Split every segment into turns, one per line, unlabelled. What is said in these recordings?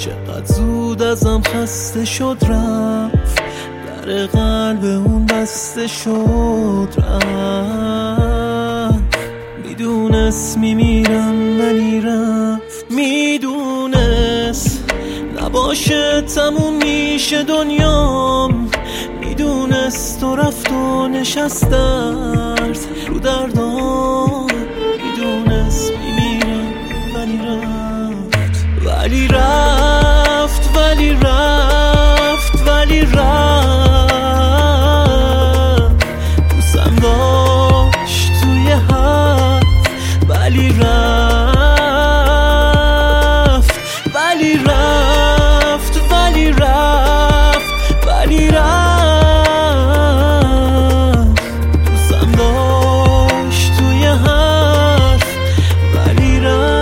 چقدر زود ازم خسته شد رفت، در قلب اون بسته شد رفت. میدونست میمیرم ولی رفت، میدونست نباشه تموم میشه دنیام، میدونست و رفت و نشست درد رو دردام، میدونست میمیرم ولی رفت، ولی رفت، ولی رفت، ولی رفت. دوستم داشت توی حرف، ولی رفت، ولی رفت، ولی رفت، ولی رفت. دوستم داشت توی حرف، ولی رفت.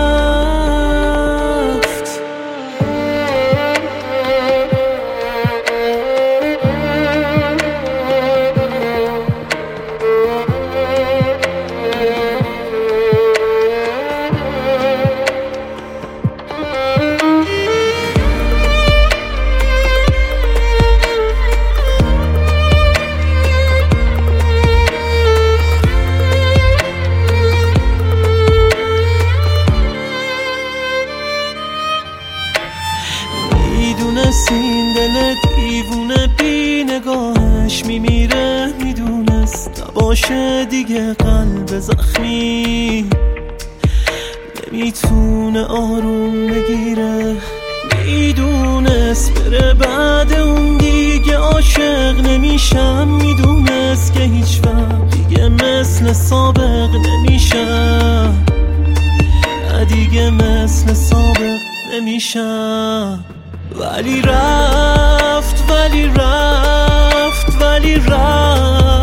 میدونست این دل دیوونه بی نگاهش میمیره، میدونست نباشه دیگه قلب زخمی نمیتونه آروم بگیره، میدونست بره بعد اون دیگه عاشق نمیشم، میدونست که هیچ وقت دیگه مثل سابق نمیشم، دیگه مثل سابق نمیشم. ولی رفت، ولی رفت، ولی رفت.